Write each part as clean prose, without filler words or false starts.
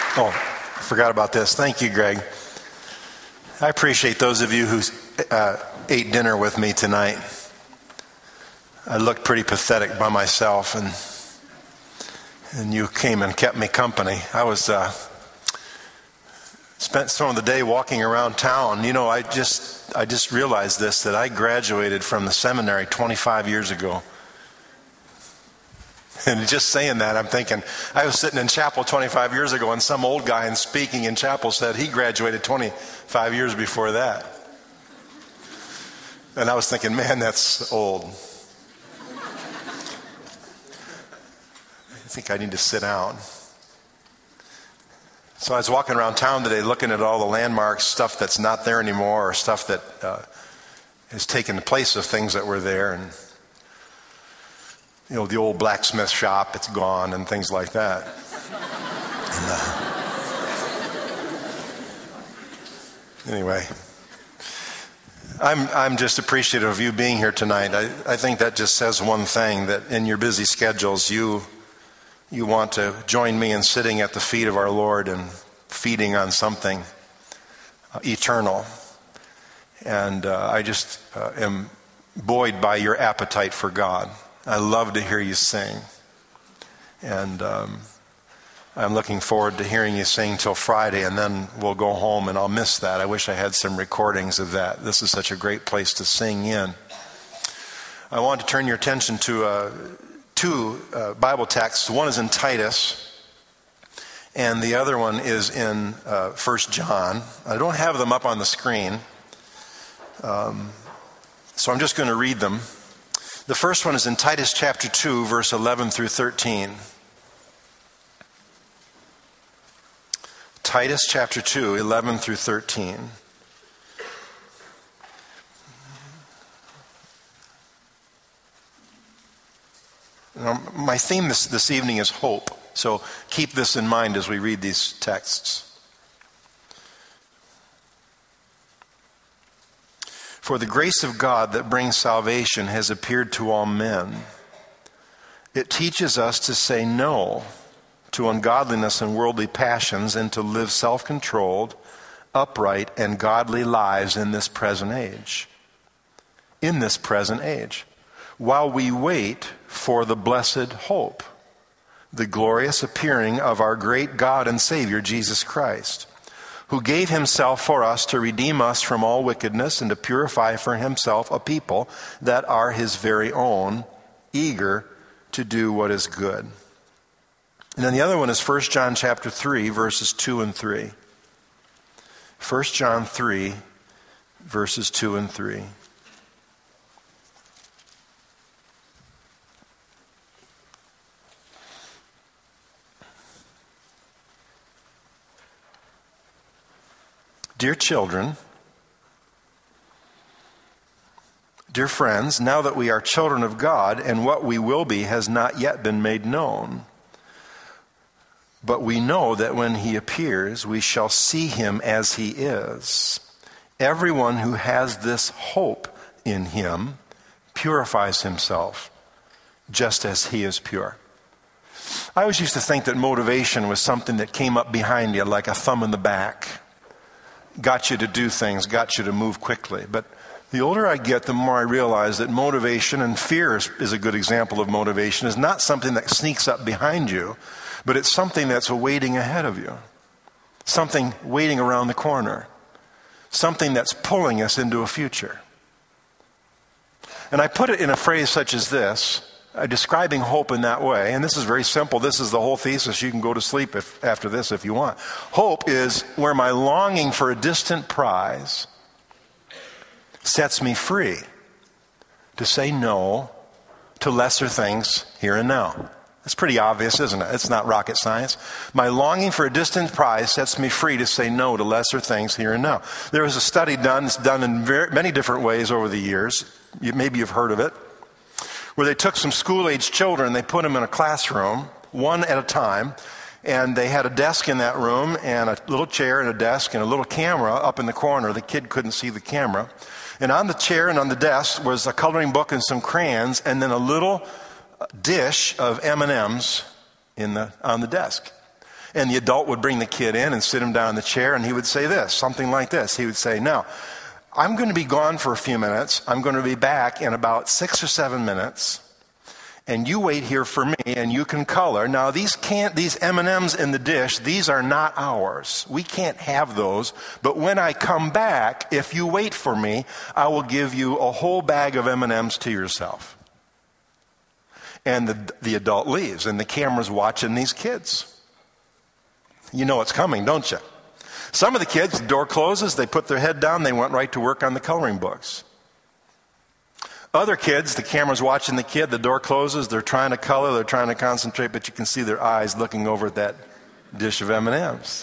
Oh, I forgot about this. Thank you, Greg. I appreciate those of you who ate dinner with me tonight. I looked pretty pathetic by myself, and you came and kept me company. I was spent some of the day walking around town. You know, I just realized this, that I graduated from the seminary 25 years ago. And just saying that, I'm thinking, I was sitting in chapel 25 years ago, and some old guy speaking in chapel said he graduated 25 years before that. And I was thinking, man, that's old. I think I need to sit down. So I was walking around town today looking at all the landmarks, stuff that's not there anymore, or stuff that has taken the place of things that were there. And you know, the old blacksmith shop, it's gone, and things like that. Anyway, I'm just appreciative of you being here tonight. I think that just says one thing, that in your busy schedules, you want to join me in sitting at the feet of our Lord and feeding on something eternal. And I just am buoyed by your appetite for God. I love to hear you sing. And I'm looking forward to hearing you sing till Friday, and then we'll go home, and I'll miss that. I wish I had some recordings of that. This is such a great place to sing in. I want to turn your attention to two Bible texts. One is in Titus, and the other one is in 1 John. I don't have them up on the screen, so I'm just going to read them. The first one is in Titus chapter 2, verse 11 through 13. Titus chapter 2, 11 through 13. Now, my theme this evening is hope, so keep this in mind as we read these texts. For the grace of God that brings salvation has appeared to all men. It teaches us to say no to ungodliness and worldly passions, and to live self-controlled, upright, and godly lives in this present age. In this present age, while we wait for the blessed hope, the glorious appearing of our great God and Savior, Jesus Christ, who gave himself for us to redeem us from all wickedness and to purify for himself a people that are his very own, eager to do what is good. And then the other one is 1 John chapter 3, verses 2 and 3. 1 John 3, verses 2 and 3. Dear children, dear friends, now that we are children of God, and what we will be has not yet been made known. But we know that when he appears, we shall see him as he is. Everyone who has this hope in him purifies himself, just as he is pure. I always used to think that motivation was something that came up behind you like a thumb in the back. Got you to do things, got you to move quickly. But the older I get, the more I realize that motivation, and fear is a good example of motivation, is not something that sneaks up behind you, but it's something that's waiting ahead of you. Something waiting around the corner. Something that's pulling us into a future. And I put it in a phrase such as this, describing hope in that way, and this is very simple. This is the whole thesis. You can go to sleep after this if you want. Hope is where my longing for a distant prize sets me free to say no to lesser things here and now. It's pretty obvious, isn't it? It's not rocket science. My longing for a distant prize sets me free to say no to lesser things here and now. There was a study done, it's done in many different ways over the years. Maybe you've heard of it, where they took some school-age children, they put them in a classroom, one at a time, and they had a desk in that room, and a little chair and a desk, and a little camera up in the corner. The kid couldn't see the camera. And on the chair and on the desk was a coloring book and some crayons, and then a little dish of M&Ms on the desk. And the adult would bring the kid in and sit him down in the chair, and he would say this, something like this. He would say, now, I'm going to be gone for a few minutes. I'm going to be back in about 6 or 7 minutes. And you wait here for me, and you can color. Now, these M&Ms in the dish, these are not ours. We can't have those. But when I come back, if you wait for me, I will give you a whole bag of M&Ms to yourself. And the adult leaves, and the camera's watching these kids. You know what's coming, don't you? Some of the kids, the door closes, they put their head down, they went right to work on the coloring books. Other kids, the camera's watching the kid, the door closes, they're trying to color, they're trying to concentrate, but you can see their eyes looking over at that dish of M&Ms.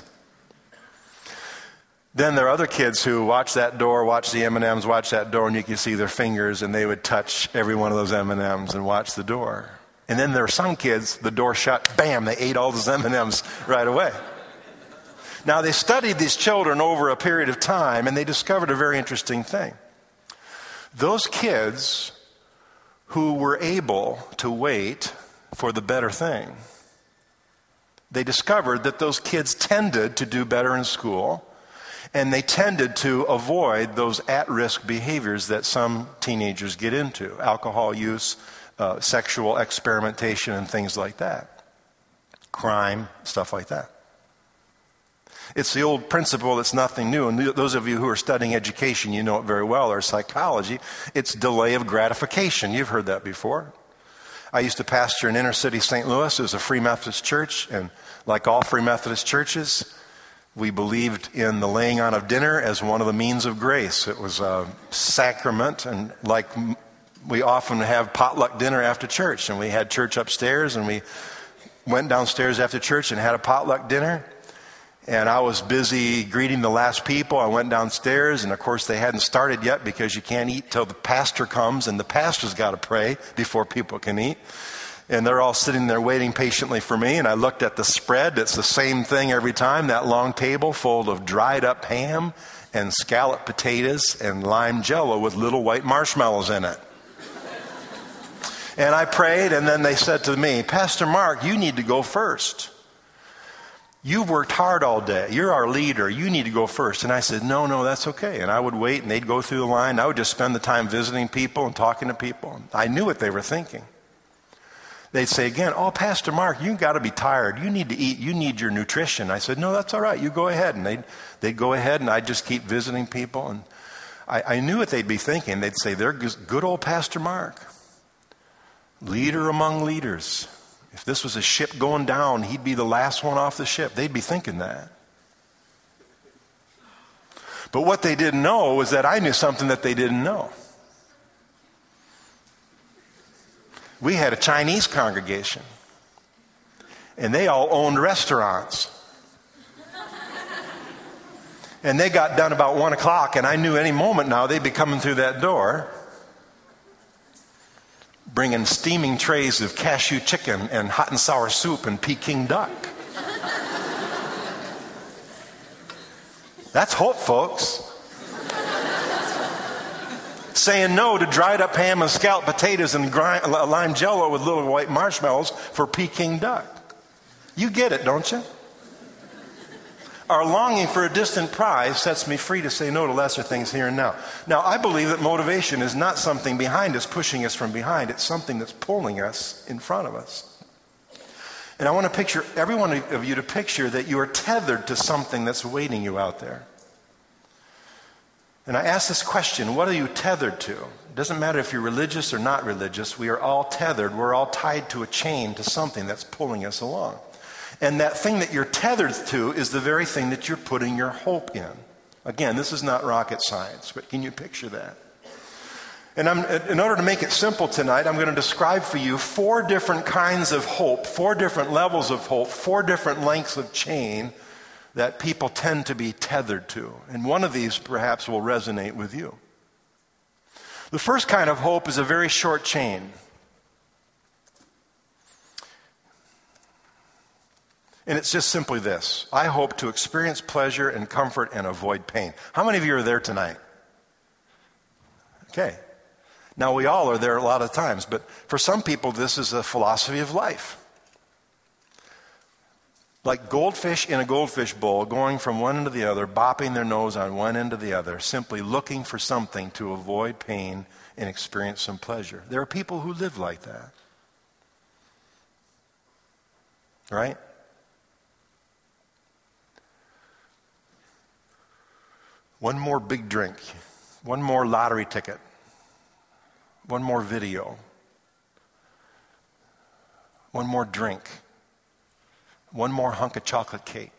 Then there are other kids who watch that door, watch the M&Ms, watch that door, and you can see their fingers, and they would touch every one of those M&Ms and watch the door. And then there are some kids, the door shut, bam, they ate all those M&Ms right away. Now, they studied these children over a period of time, and they discovered a very interesting thing. Those kids who were able to wait for the better thing, they discovered that those kids tended to do better in school, and they tended to avoid those at-risk behaviors that some teenagers get into, alcohol use, sexual experimentation, and things like that, crime, stuff like that. It's the old principle that's nothing new. And those of you who are studying education, you know it very well, or psychology. It's delay of gratification. You've heard that before. I used to pastor in inner city St. Louis. It was a Free Methodist church. And like all Free Methodist churches, we believed in the laying on of dinner as one of the means of grace. It was a sacrament. And like we often have potluck dinner after church. And we had church upstairs. And we went downstairs after church and had a potluck dinner. And I was busy greeting the last people. I went downstairs, and of course they hadn't started yet because you can't eat till the pastor comes, and the pastor's got to pray before people can eat. And they're all sitting there waiting patiently for me, and I looked at the spread. It's the same thing every time, that long table full of dried up ham and scalloped potatoes and lime jello with little white marshmallows in it. And I prayed, and then they said to me, Pastor Mark, you need to go first. You've worked hard all day. You're our leader. You need to go first. And I said, no, that's okay. And I would wait, and they'd go through the line. I would just spend the time visiting people and talking to people. I knew what they were thinking. They'd say again, oh, Pastor Mark, you've got to be tired. You need to eat. You need your nutrition. I said, no, that's all right. You go ahead. And they'd go ahead, and I'd just keep visiting people. And I knew what they'd be thinking. They'd say, they're good old Pastor Mark, leader among leaders. If this was a ship going down, he'd be the last one off the ship. They'd be thinking that. But what they didn't know was that I knew something that they didn't know. We had a Chinese congregation, and they all owned restaurants. And they got done about 1 o'clock, and I knew any moment now they'd be coming through that door, bringing steaming trays of cashew chicken and hot and sour soup and Peking duck. That's hope, folks. Saying no to dried up ham and scalloped potatoes and lime jello with little white marshmallows for Peking duck. You get it, don't you? Our longing for a distant prize sets me free to say no to lesser things here and now. Now, I believe that motivation is not something behind us, pushing us from behind. It's something that's pulling us in front of us. And I want to picture, every one of you to picture that you are tethered to something that's waiting you out there. And I ask this question, what are you tethered to? It doesn't matter if you're religious or not religious. We are all tethered. We're all tied to a chain, to something that's pulling us along. And that thing that you're tethered to is the very thing that you're putting your hope in. Again, this is not rocket science, but can you picture that? And in order to make it simple tonight, I'm going to describe for you 4 different kinds of hope, 4 different levels of hope, 4 different lengths of chain that people tend to be tethered to. And one of these perhaps will resonate with you. The first kind of hope is a very short chain. And it's just simply this. I hope to experience pleasure and comfort and avoid pain. How many of you are there tonight? Okay. Now, we all are there a lot of times, but for some people, this is a philosophy of life. Like goldfish in a goldfish bowl, going from one end to the other, bopping their nose on one end to the other, simply looking for something to avoid pain and experience some pleasure. There are people who live like that. Right? One more big drink, one more lottery ticket, one more video, one more drink, one more hunk of chocolate cake.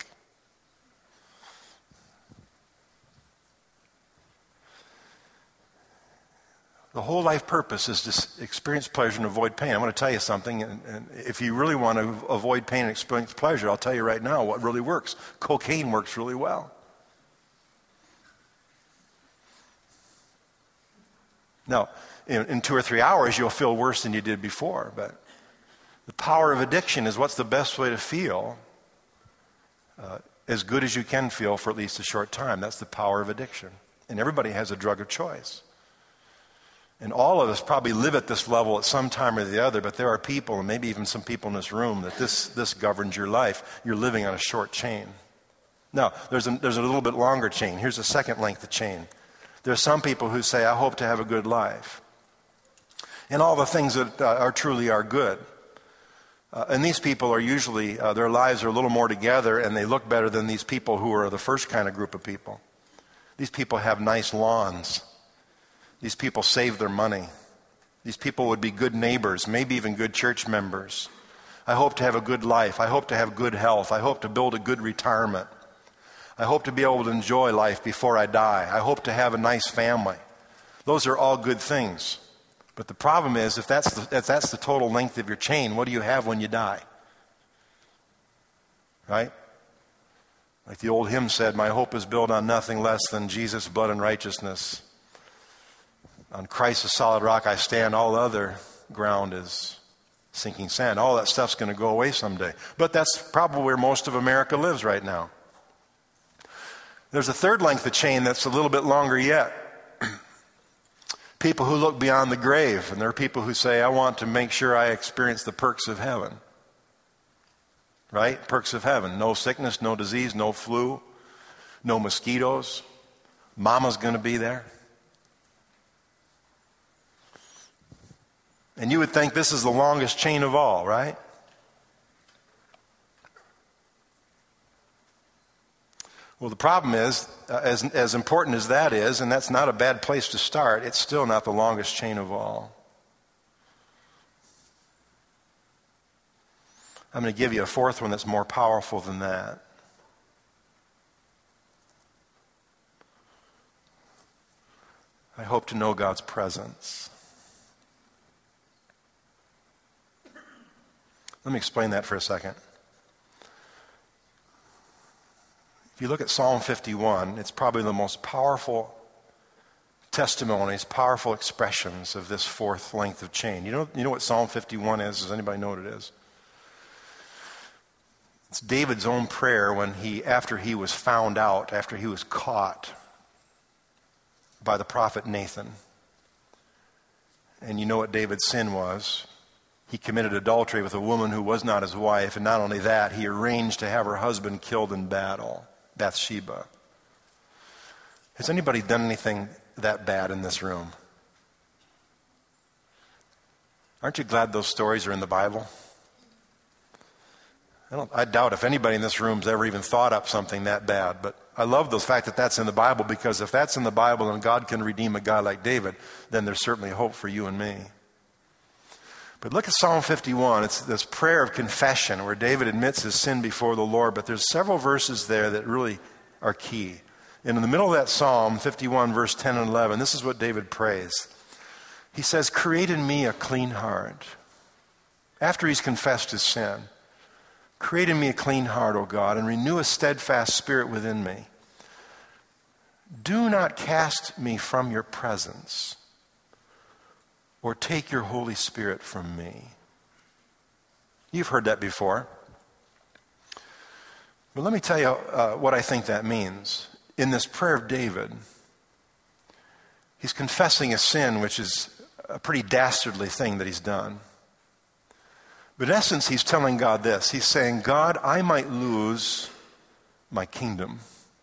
The whole life purpose is to experience pleasure and avoid pain. I'm going to tell you something, and if you really want to avoid pain and experience pleasure, I'll tell you right now what really works. Cocaine works really well. Now, in 2 or 3 hours, you'll feel worse than you did before, but the power of addiction is what's the best way to feel as good as you can feel for at least a short time. That's the power of addiction. And everybody has a drug of choice. And all of us probably live at this level at some time or the other, but there are people, and maybe even some people in this room, that this governs your life. You're living on a short chain. Now, there's a little bit longer chain. Here's a second length of chain. There's some people who say, I hope to have a good life. And all the things that are truly are good. And these people are usually, their lives are a little more together, and they look better than these people who are the first kind of group of people. These people have nice lawns. These people save their money. These people would be good neighbors, maybe even good church members. I hope to have a good life. I hope to have good health. I hope to build a good retirement. I hope to be able to enjoy life before I die. I hope to have a nice family. Those are all good things. But the problem is, if that's the total length of your chain, what do you have when you die? Right? Like the old hymn said, my hope is built on nothing less than Jesus' blood and righteousness. On Christ, the solid rock I stand. All other ground is sinking sand. All that stuff's going to go away someday. But that's probably where most of America lives right now. There's a third length of chain that's a little bit longer yet. People who look beyond the grave. And there are people who say, I want to make sure I experience the perks of heaven. Right? Perks of heaven. No sickness, no disease, no flu, no mosquitoes. Mama's going to be there. And you would think this is the longest chain of all, right? Well, the problem is, as important as that is, and that's not a bad place to start, it's still not the longest chain of all. I'm going to give you a fourth one that's more powerful than that. I hope to know God's presence. Let me explain that for a second. If you look at Psalm 51, it's probably the most powerful testimonies, powerful expressions of this fourth length of chain. You know what Psalm 51 is? Does anybody know what it is? It's David's own prayer after he was found out, after he was caught by the prophet Nathan. And you know what David's sin was. He committed adultery with a woman who was not his wife, and not only that, he arranged to have her husband killed in battle, Bathsheba. Has anybody done anything that bad in this room? Aren't you glad those stories are in the Bible? I doubt if anybody in this room's ever even thought up something that bad, but I love the fact that that's in the Bible, because if that's in the Bible and God can redeem a guy like David, then there's certainly hope for you and me. But look at Psalm 51. It's this prayer of confession where David admits his sin before the Lord, but there's several verses there that really are key. And in the middle of that Psalm 51, verse 10 and 11, this is what David prays. He says, create in me a clean heart. After he's confessed his sin, create in me a clean heart, O God, and renew a steadfast spirit within me. Do not cast me from your presence, or take your Holy Spirit from me. You've heard that before. But let me tell you what I think that means. In this prayer of David, he's confessing a sin, which is a pretty dastardly thing that he's done. But in essence, he's telling God this. He's saying, God, I might lose my kingdom.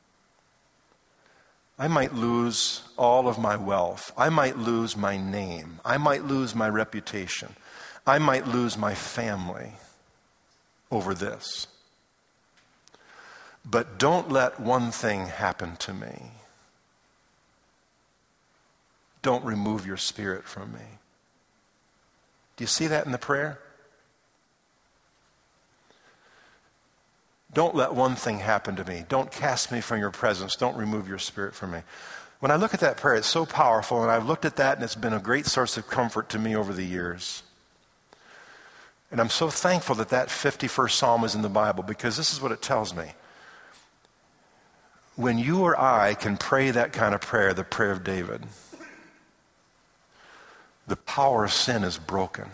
I might lose all of my wealth. I might lose my name. I might lose my reputation. I might lose my family over this. But don't let one thing happen to me. Don't remove your Spirit from me. Do you see that in the prayer? Don't let one thing happen to me. Don't cast me from your presence. Don't remove your Spirit from me. When I look at that prayer, it's so powerful, and I've looked at that, and it's been a great source of comfort to me over the years. And I'm so thankful that that 51st Psalm is in the Bible, because this is what it tells me. When you or I can pray that kind of prayer, the prayer of David, the power of sin is broken.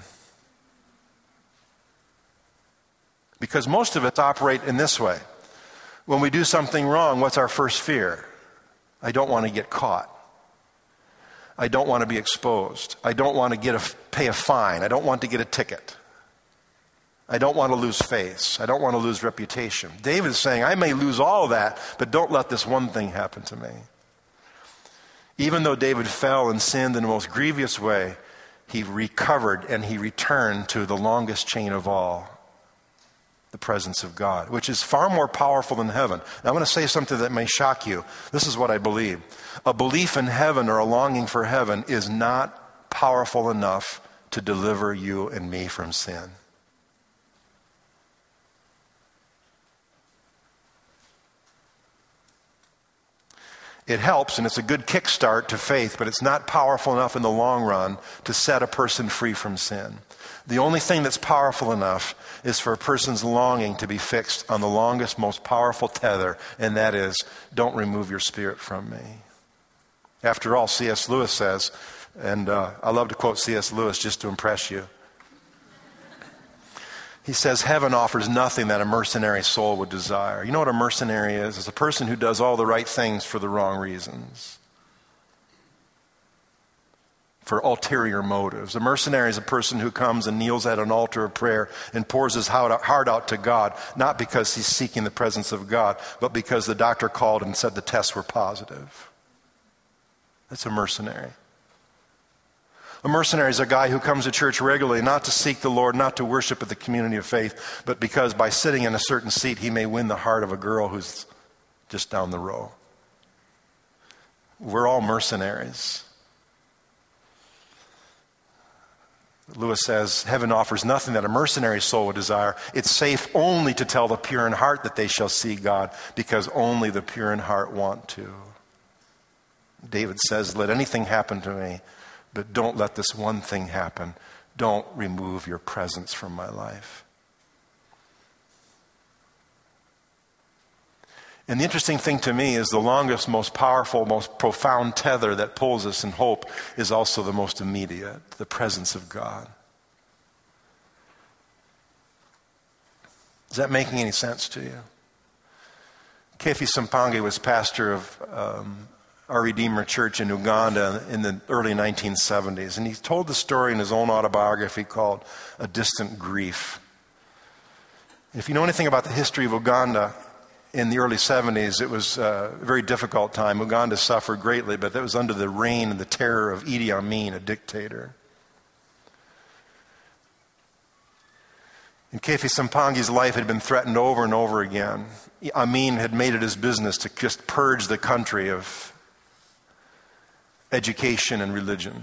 Because most of us operate in this way. When we do something wrong, what's our first fear? I don't want to get caught. I don't want to be exposed. I don't want to pay a fine. I don't want to get a ticket. I don't want to lose face. I don't want to lose reputation. David is saying, I may lose all of that, but don't let this one thing happen to me. Even though David fell and sinned in the most grievous way, he recovered and he returned to the longest chain of all, the presence of God, which is far more powerful than heaven. Now, I'm going to say something that may shock you. This is what I believe. A belief in heaven or a longing for heaven is not powerful enough to deliver you and me from sin. It helps, and it's a good kickstart to faith, but it's not powerful enough in the long run to set a person free from sin. The only thing that's powerful enough is for a person's longing to be fixed on the longest, most powerful tether, and that is, don't remove your Spirit from me. After all, C.S. Lewis says, and I love to quote C.S. Lewis just to impress you. He says, heaven offers nothing that a mercenary soul would desire. You know what a mercenary is? It's a person who does all the right things for the wrong reasons, for ulterior motives. A mercenary is a person who comes and kneels at an altar of prayer and pours his heart out to God, not because he's seeking the presence of God, but because the doctor called and said the tests were positive. That's a mercenary. A mercenary is a guy who comes to church regularly, not to seek the Lord, not to worship at the community of faith, but because by sitting in a certain seat, he may win the heart of a girl who's just down the row. We're all mercenaries. Lewis says, heaven offers nothing that a mercenary soul would desire. It's safe only to tell the pure in heart that they shall see God, because only the pure in heart want to. David says, let anything happen to me, but don't let this one thing happen. Don't remove your presence from my life. And the interesting thing to me is the longest, most powerful, most profound tether that pulls us in hope is also the most immediate, the presence of God. Is that making any sense to you? Kefi Sampangi was pastor of our Redeemer Church in Uganda in the early 1970s. And he told the story in his own autobiography called A Distant Grief. If you know anything about the history of Uganda, in the early 70s, it was a very difficult time. Uganda suffered greatly, but that was under the reign and the terror of Idi Amin, a dictator. And Kefi Sampangi's life had been threatened over and over again. Amin had made it his business to just purge the country of education and religion.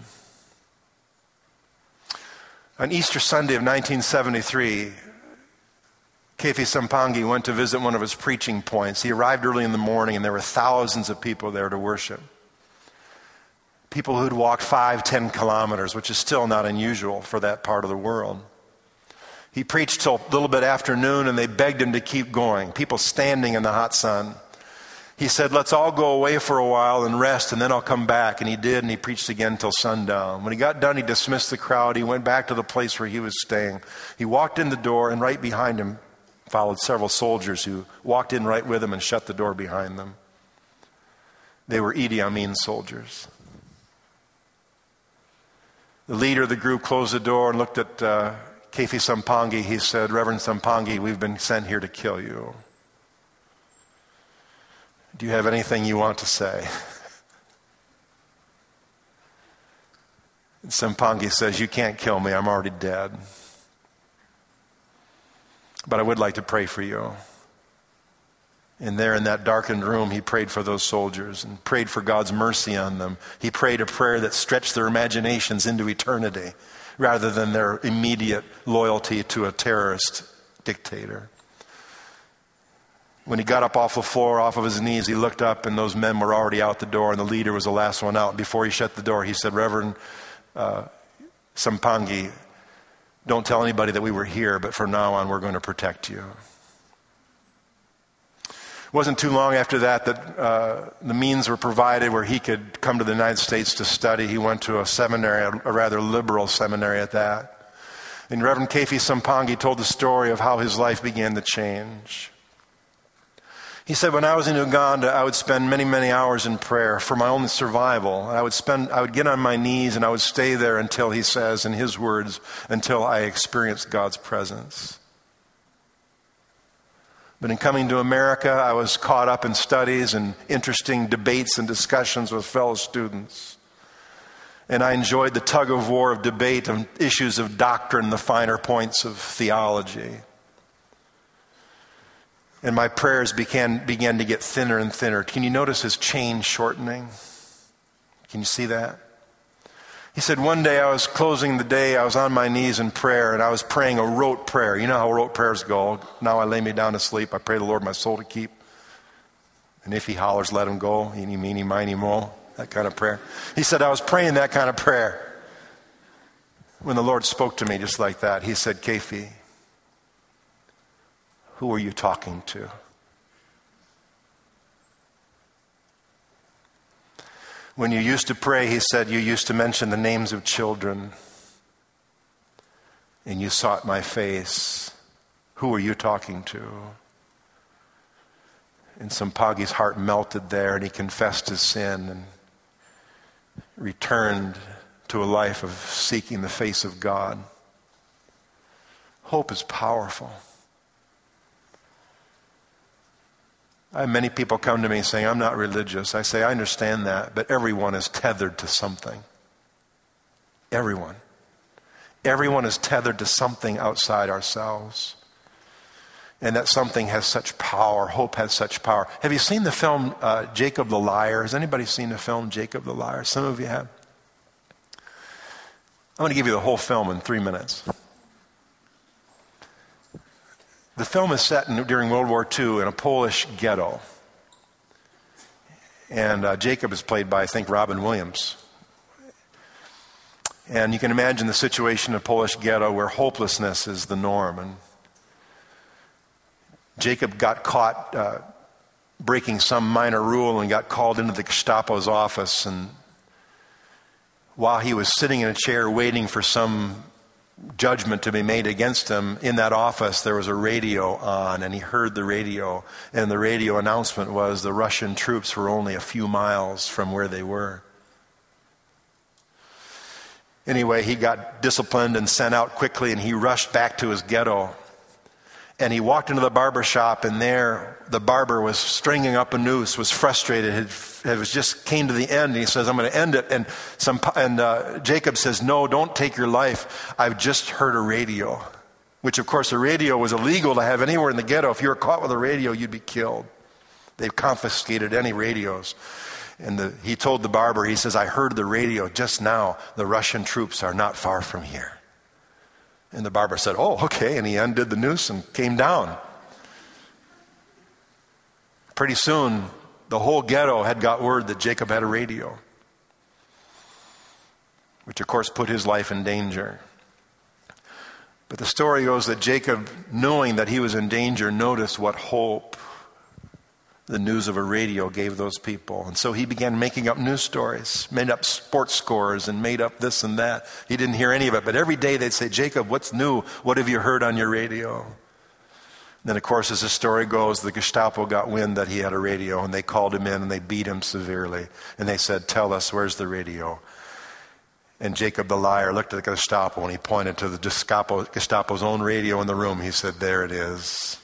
On Easter Sunday of 1973, Kefi Sampangi went to visit one of his preaching points. He arrived early in the morning and there were thousands of people there to worship. People who'd walked 5-10 kilometers, which is still not unusual for that part of the world. He preached till a little bit after noon and they begged him to keep going. People standing in the hot sun. He said, let's all go away for a while and rest, and then I'll come back. And he did, and he preached again till sundown. When he got done, he dismissed the crowd. He went back to the place where he was staying. He walked in the door, and right behind him followed several soldiers who walked in right with him and shut the door behind them. They were Idi Amin soldiers. The leader of the group closed the door and looked at Kefi Sampangi, he said, Reverend Sampangi, we've been sent here to kill you. Do you have anything you want to say? And Sampangi says, you can't kill me, I'm already dead. But I would like to pray for you. And there in that darkened room, he prayed for those soldiers and prayed for God's mercy on them. He prayed a prayer that stretched their imaginations into eternity rather than their immediate loyalty to a terrorist dictator. When he got up off the floor, off of his knees, he looked up and those men were already out the door and the leader was the last one out. Before he shut the door, he said, Reverend Sampangi, don't tell anybody that we were here, but from now on we're going to protect you. It wasn't too long after that the means were provided where he could come to the United States to study. He went to a seminary, a rather liberal seminary at that. And Reverend Kefi Sampangi told the story of how his life began to change. He said, when I was in Uganda, I would spend many, many hours in prayer for my own survival. I would get on my knees and I would stay there until, he says, in his words, until I experienced God's presence. But in coming to America, I was caught up in studies and interesting debates and discussions with fellow students. And I enjoyed the tug of war of debate on issues of doctrine, the finer points of theology. And my prayers began to get thinner and thinner. Can you notice his chain shortening? Can you see that? He said, one day I was closing the day, I was on my knees in prayer, and I was praying a rote prayer. You know how rote prayers go. Now I lay me down to sleep. I pray the Lord my soul to keep. And if he hollers, let him go. Eeny, meeny, miny, mo. That kind of prayer. He said, I was praying that kind of prayer when the Lord spoke to me just like that. He said, Kefi, who are you talking to? When you used to pray, he said, you used to mention the names of children and you sought my face. Who are you talking to? And Sampangi's heart melted there and he confessed his sin and returned to a life of seeking the face of God. Hope is powerful. I have many people come to me saying, I'm not religious. I say, I understand that, but everyone is tethered to something. Everyone. Everyone is tethered to something outside ourselves. And that something has such power. Hope has such power. Have you seen the film Jacob the Liar? Has anybody seen the film Jacob the Liar? Some of you have. I'm going to give you the whole film in 3 minutes. The film is set during World War II in a Polish ghetto. And Jacob is played by, I think, Robin Williams. And you can imagine the situation in a Polish ghetto where hopelessness is the norm. And Jacob got caught breaking some minor rule and got called into the Gestapo's office. And while he was sitting in a chair waiting for some judgment to be made against him, in that office there was a radio on, and he heard the radio, and the radio announcement was the Russian troops were only a few miles from where they were. Anyway, he got disciplined and sent out quickly, and he rushed back to his ghetto. And he walked into the barber shop, and there the barber was stringing up a noose, was frustrated. It was just came to the end, and he says, I'm going to end it. And Jacob says, no, don't take your life. I've just heard a radio. Which, of course, a radio was illegal to have anywhere in the ghetto. If you were caught with a radio, you'd be killed. They've confiscated any radios. And he told the barber, he says, I heard the radio just now. The Russian troops are not far from here. And the barber said, oh, okay. And he undid the noose and came down. Pretty soon, the whole ghetto had got word that Jacob had a radio, which of course put his life in danger. But the story goes that Jacob, knowing that he was in danger, noticed what hope the news of a radio gave those people. And so he began making up news stories, made up sports scores, and made up this and that. He didn't hear any of it, but every day they'd say, Jacob, what's new? What have you heard on your radio? And then, of course, as the story goes, the Gestapo got wind that he had a radio, and they called him in and they beat him severely. And they said, tell us, where's the radio? And Jacob the liar looked at the Gestapo and he pointed to the Gestapo's own radio in the room. He said, "There it is."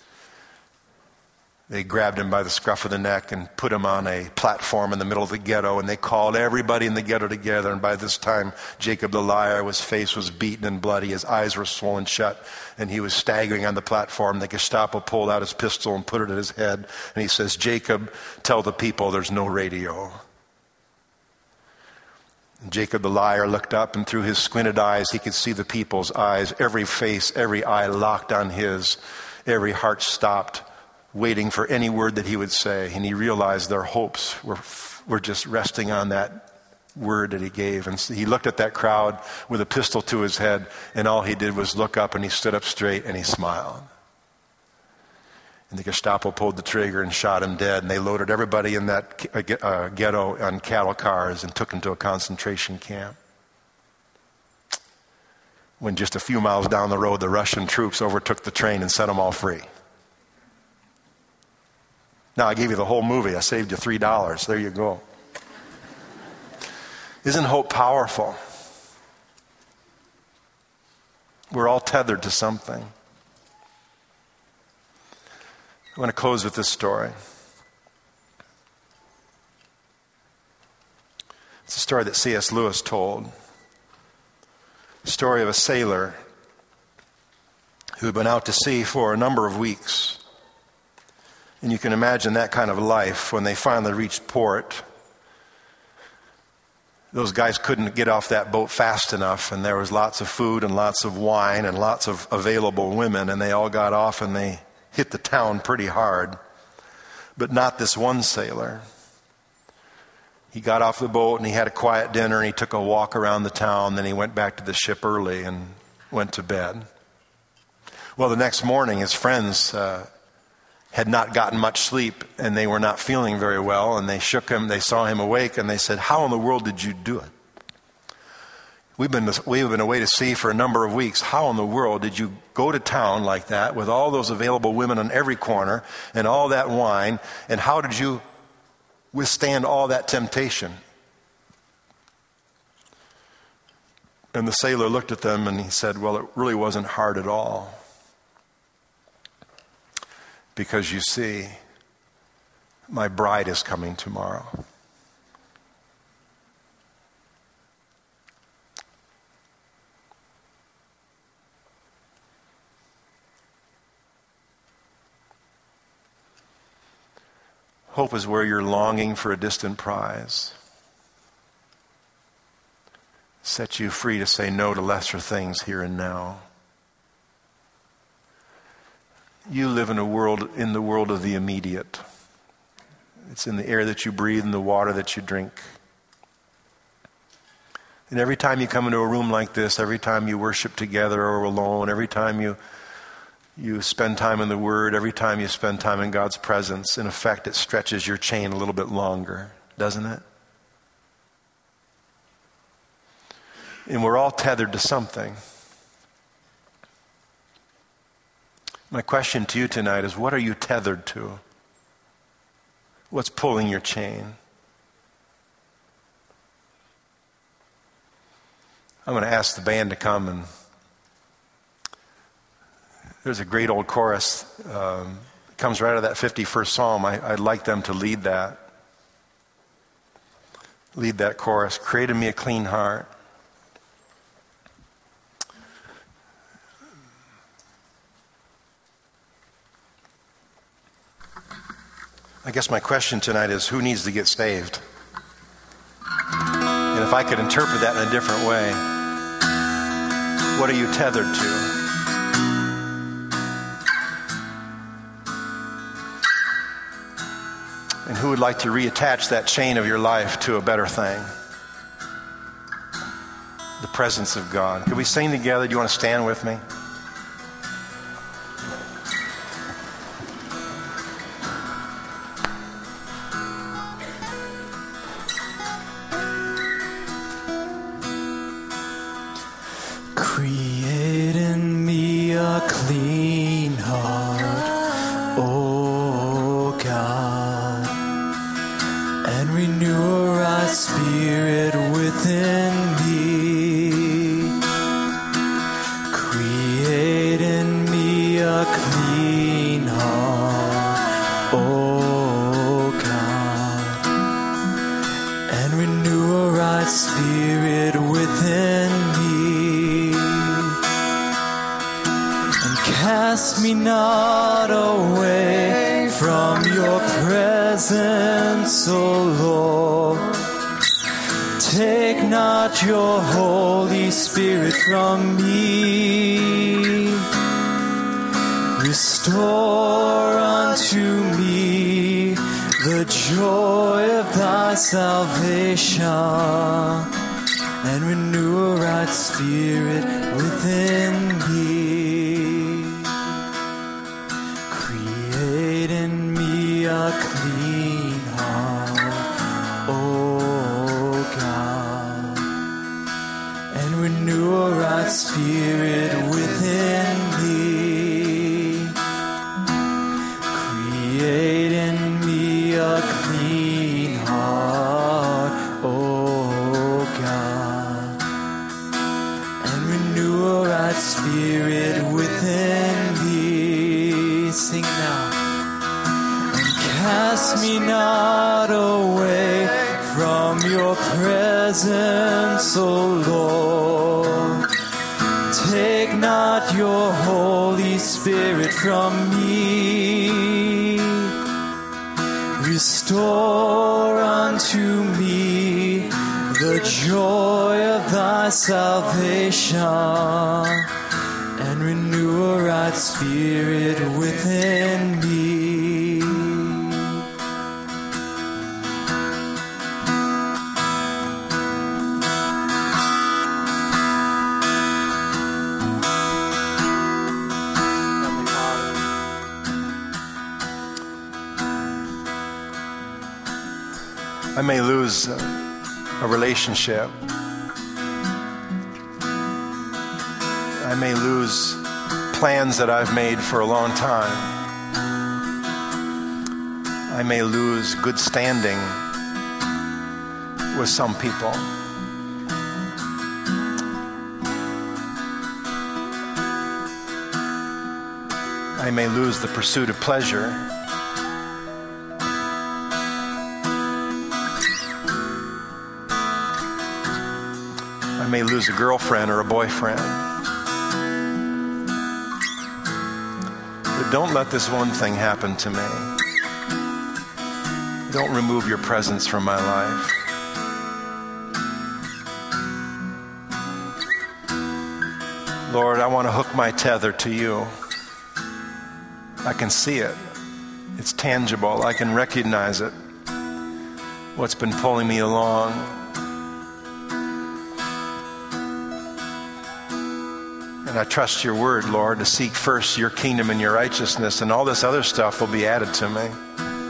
They grabbed him by the scruff of the neck and put him on a platform in the middle of the ghetto, and they called everybody in the ghetto together. And by this time, Jacob the liar, his face was beaten and bloody, his eyes were swollen shut, and he was staggering on the platform. The Gestapo pulled out his pistol and put it at his head, and he says, "Jacob, tell the people there's no radio." And Jacob the liar looked up, and through his squinted eyes, he could see the people's eyes, every face, every eye locked on his, every heart stopped, waiting for any word that he would say. And he realized their hopes were just resting on that word that he gave. And so he looked at that crowd with a pistol to his head, and all he did was look up, and he stood up straight and he smiled. And the Gestapo pulled the trigger and shot him dead. And they loaded everybody in that ghetto on cattle cars and took him to a concentration camp. When just a few miles down the road, the Russian troops overtook the train and set them all free. Now, I gave you the whole movie. I saved you $3. There you go. Isn't hope powerful? We're all tethered to something. I want to close with this story. It's a story that C.S. Lewis told. The story of a sailor who had been out to sea for a number of weeks. And you can imagine that kind of life when they finally reached port. Those guys couldn't get off that boat fast enough, and there was lots of food and lots of wine and lots of available women, and they all got off and they hit the town pretty hard. But not this one sailor. He got off the boat and he had a quiet dinner and he took a walk around the town. Then he went back to the ship early and went to bed. Well, the next morning his friends had not gotten much sleep, and they were not feeling very well, and they shook him. They saw him awake, and they said, "How in the world did you do it? We've been away to sea for a number of weeks. How in the world did you go to town like that with all those available women on every corner and all that wine, and how did you withstand all that temptation?" And the sailor looked at them and he said, "Well, it really wasn't hard at all. Because you see, my bride is coming tomorrow." Hope is where you're longing for a distant prize. Set you free to say no to lesser things here and now. You live in the world of the immediate. It's in the air that you breathe and the water that you drink. And every time you come into a room like this, every time you worship together or alone, every time you spend time in the Word, every time you spend time in God's presence, in effect, it stretches your chain a little bit longer, doesn't it? And we're all tethered to something. My question to you tonight is, what are you tethered to? What's pulling your chain? I'm going to ask the band to come, and there's a great old chorus. It comes right out of that 51st Psalm. I'd like them to lead that. Lead that chorus. "Create in me a clean heart." I guess my question tonight is, who needs to get saved? And if I could interpret that in a different way, what are you tethered to? And who would like to reattach that chain of your life to a better thing? The presence of God. Could we sing together? Do you want to stand with me? Create in me a clean heart, O God, and renew a right spirit within me. Cast me not away from your presence, O Lord. Take not your Holy Spirit from me. Restore unto me the joy of thy salvation, and renew a right spirit within me. Create in me a clean heart, O God, and renew a right spirit within me. Create in me a clean heart, O God, and renew a right spirit within me. Sing now. And cast me not away from your presence, O Lord. Take not your Holy Spirit from me. Restore unto me the joy of thy salvation, and renew a right spirit within me. I may lose a relationship. I may lose plans that I've made for a long time. I may lose good standing with some people. I may lose the pursuit of pleasure. I may lose a girlfriend or a boyfriend. But don't let this one thing happen to me. Don't remove your presence from my life. Lord, I want to hook my tether to you. I can see it. It's tangible. I can recognize it. What's been pulling me along. And I trust your word, Lord, to seek first your kingdom and your righteousness, and all this other stuff will be added to me.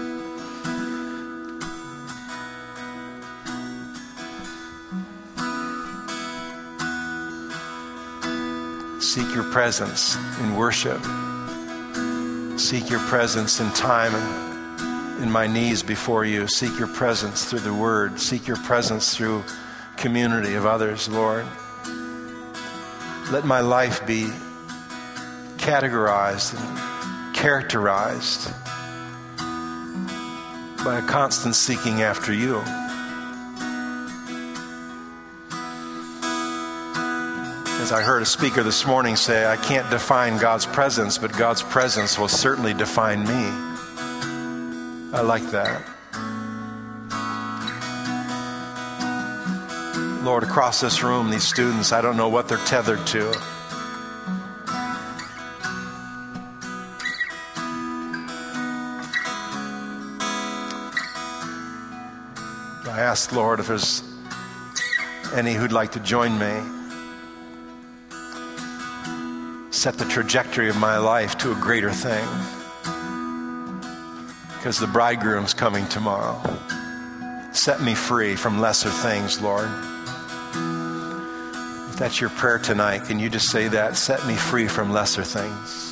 Seek your presence in worship. Seek your presence in time and in my knees before you. Seek your presence through the word. Seek your presence through community of others, Lord. Let my life be categorized and characterized by a constant seeking after you. As I heard a speaker this morning say, I can't define God's presence, but God's presence will certainly define me. I like that. Lord, across this room, these students, I don't know what they're tethered to. I ask, Lord, if there's any who'd like to join me, set the trajectory of my life to a greater thing. Because the bridegroom's coming tomorrow. Set me free from lesser things, Lord. If that's your prayer tonight, can you just say that? Set me free from lesser things.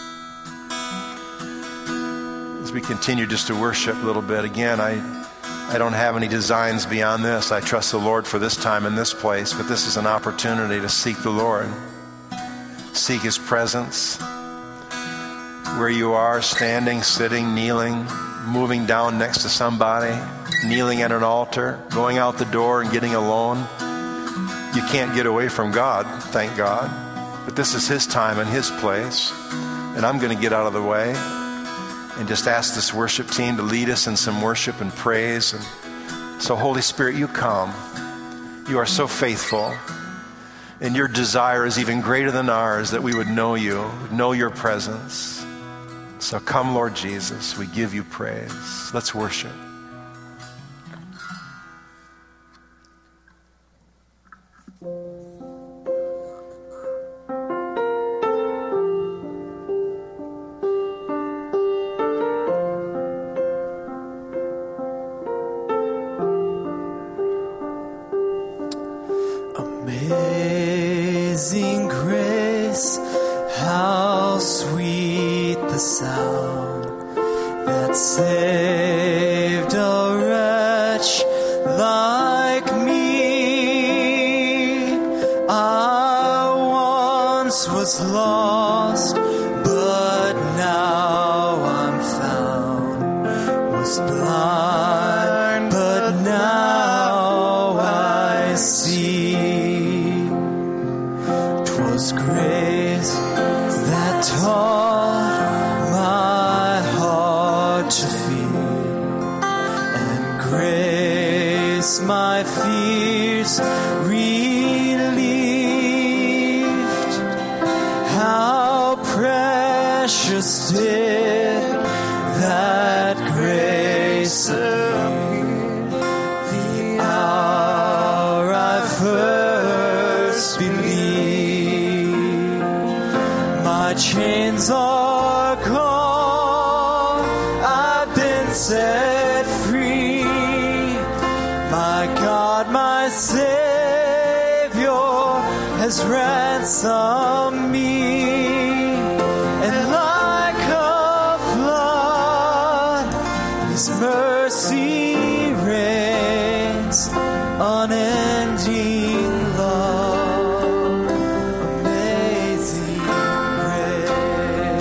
As we continue just to worship a little bit, again, I don't have any designs beyond this. I trust the Lord for this time and this place, but this is an opportunity to seek the Lord. Seek His presence. Where you are, standing, sitting, kneeling, moving down next to somebody, kneeling at an altar, going out the door and getting alone. You can't get away from God, thank God. But this is His time and His place. And I'm going to get out of the way and just ask this worship team to lead us in some worship and praise. And so, Holy Spirit, you come. You are so faithful. And your desire is even greater than ours, that we would know you, know your presence. So come, Lord Jesus, we give you praise. Let's worship. Amazing grace, how sweet the sound that saved a wretch like me. I once was lost, but now I'm found. Was blind, but now I see. 'Twas grace that taught my heart to fear, and grace my fears relieved. How precious did that grace appear, the hour I first believed. My chains are gone, I've been set free. My God, my Savior has ransomed me. And like a flood, His mercy reigns, unending love, amazing grace.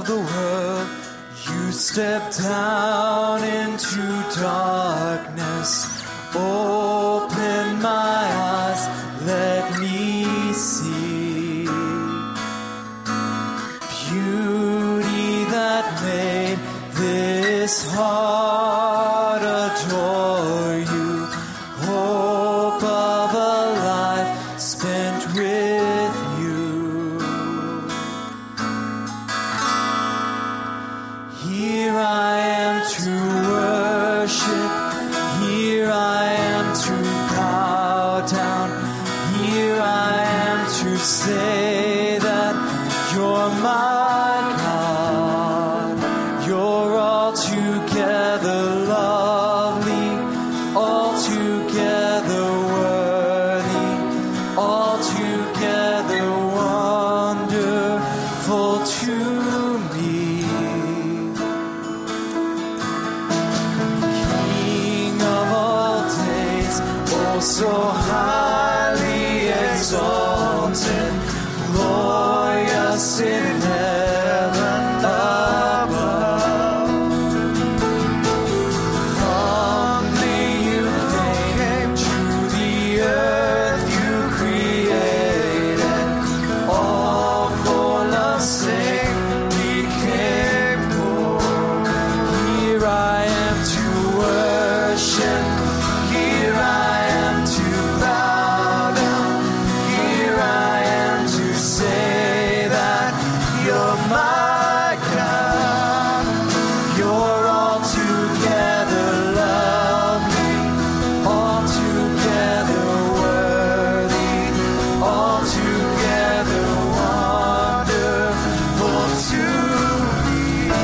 of the world, you stepped down into darkness. Open my eyes, let me see beauty that made this heart adore you. Hope of a life spent with you. Here I am to worship. Here I am to bow down. Here I am to say that you're my God. You're altogether lovely, altogether worthy, altogether wonderful to me. King of all days, oh so highly exalted, glorious in heaven above. Humbly you came to the earth you created, all for love's sake became poor. Here I am to worship. Here I am to bow down. Here I am to say that you're my God. You're altogether lovely, altogether worthy, altogether wonderful to me.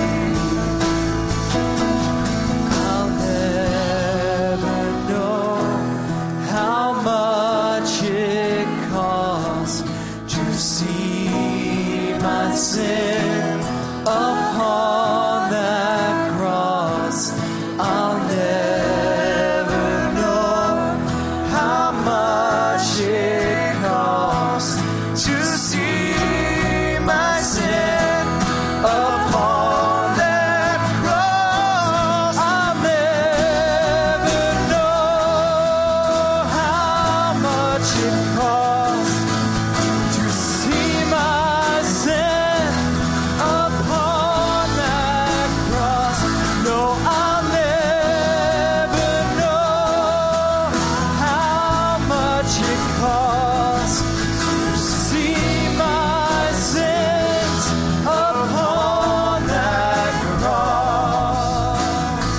I'll never know how much it costs to see my sin upon that cross. I'll never know how much it costs to see my sin upon that cross. I'll never know how much it costs to see my sin upon that cross. No, I'll never know how much it costs to see my sins upon that cross.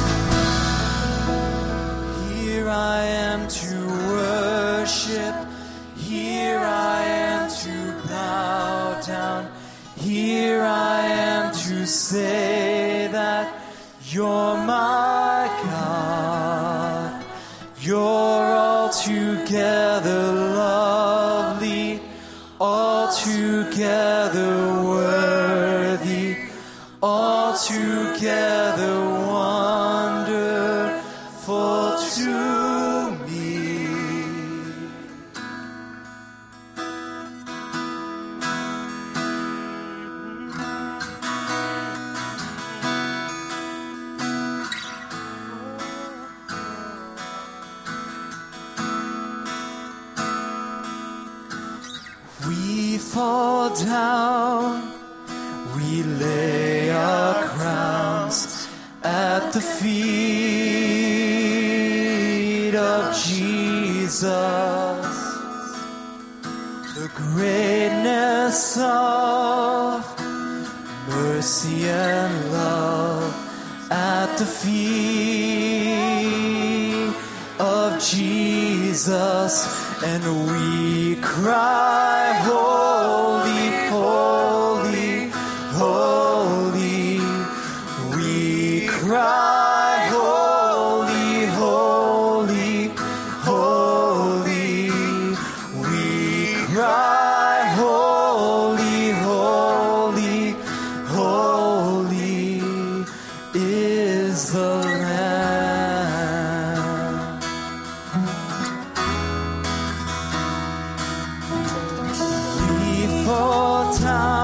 Here I am to worship. Here I am to bow down. Here I am to say that you're my God. You're altogether lovely, altogether worthy, altogether wonderful to me. We fall down, we lay our crowns at the feet of Jesus. The greatness of mercy and love at the feet of Jesus, and we cry, holy, holy, holy. We cry, holy, holy, holy. We cry, holy, holy, holy is the Lamb. We fall down.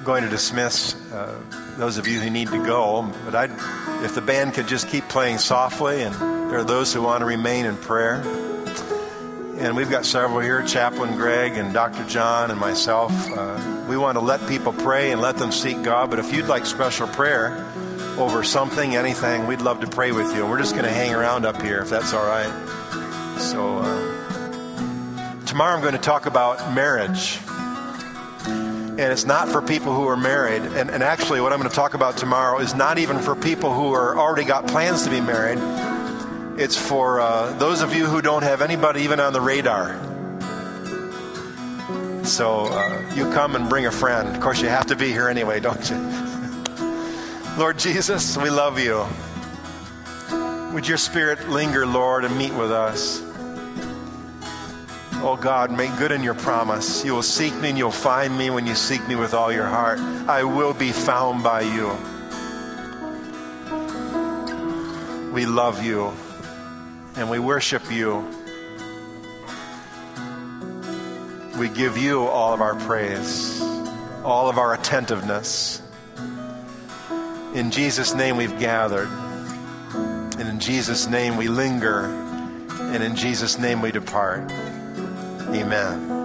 going to dismiss those of you who need to go, but if the band could just keep playing softly, and there are those who want to remain in prayer. And we've got several here, Chaplain Greg and Dr. John and myself. We want to let people pray and let them seek God, but if you'd like special prayer over something, anything, we'd love to pray with you. We're just going to hang around up here if that's all right. So tomorrow I'm going to talk about marriage. And it's not for people who are married. And actually what I'm going to talk about tomorrow is not even for people who are already got plans to be married. It's for those of you who don't have anybody even on the radar. So you come and bring a friend. Of course, you have to be here anyway, don't you? Lord Jesus, we love you. Would your Spirit linger, Lord, and meet with us? Oh God, make good in your promise. You will seek me and you'll find me when you seek me with all your heart. I will be found by you. We love you and we worship you. We give you all of our praise, all of our attentiveness. In Jesus' name we've gathered, and in Jesus' name we linger, and in Jesus' name we depart. Amen.